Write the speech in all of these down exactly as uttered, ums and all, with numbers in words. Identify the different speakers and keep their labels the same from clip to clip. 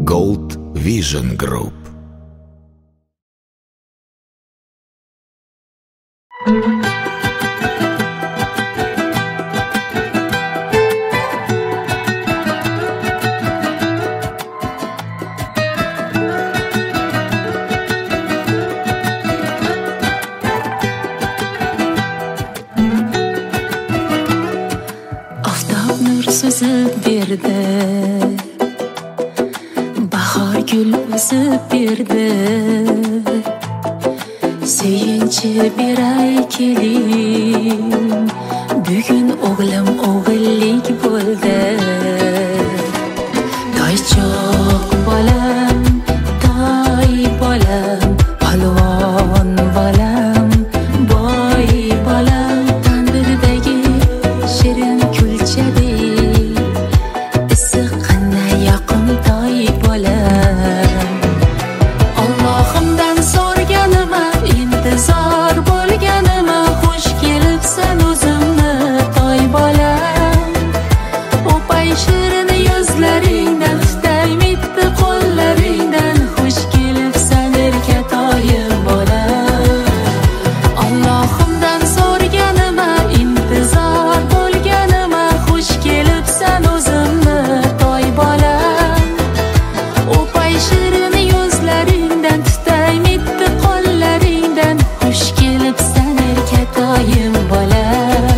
Speaker 1: Gold Vision Group.
Speaker 2: Oftob nur so'zib berdi, bahor gul o'sib berdi. Suyunchi beray keling, bugun o'g'lim o'g'illik bo'ldi. Toychoq bolam, toy bolam, palvon bolam, boy bolam, tandirdagi shirin kulchadek issiq qanday yoqimtoy bolam. Allohimdan so'rganima, intizor bo'lganima, xush kelibsan o'zimni toy bolam. O'pay shirin yuzlaringdan, tutay mitti qo'llaringdan, xush kelibsan erkatoyim bolam. Allohimdan so'rganima, intizor bo'lganima, xush kelibsan o'zimni toy bolam. O'pay shirin yuzlaringdan, tutay mitti qo'llaringdan, xush kelibsan erkatoyim bolam.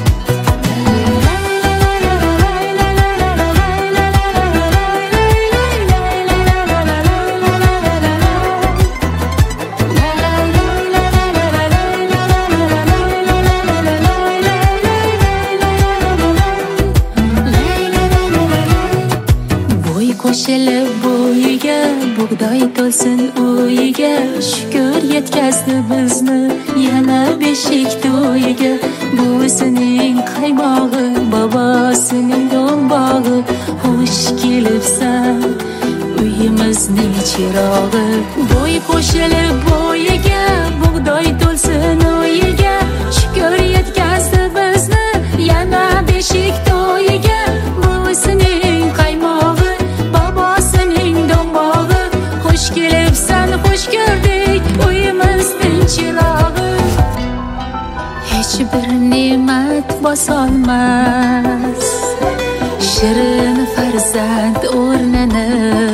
Speaker 2: Bo'y qo'shilib bo'yiga, bug'doy to'lsin uyiga, shukr yetkazdi bizni yana beshik to'yiga. Buvisining qaymog'i, bobosining do'mbog'i, xush kelibsan uyimizning chirog'i. Bo'y qo'shilib bo'yiga, bug'doy to'lsin uyiga, shukr yetkazdi bizni yana beshik to'yiga. Buvisining qaymog'i, bobosining do'mbog'i, xush kelibsan, xush ko'rdik uyimizning chirog'i. Hech bir ne'mat bosolmas shirin farzand o'rnini.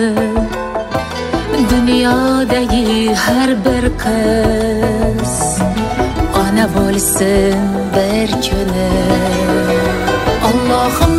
Speaker 2: Dunyodagi har bir qiz ona bo'lsin bir kuni. Allohim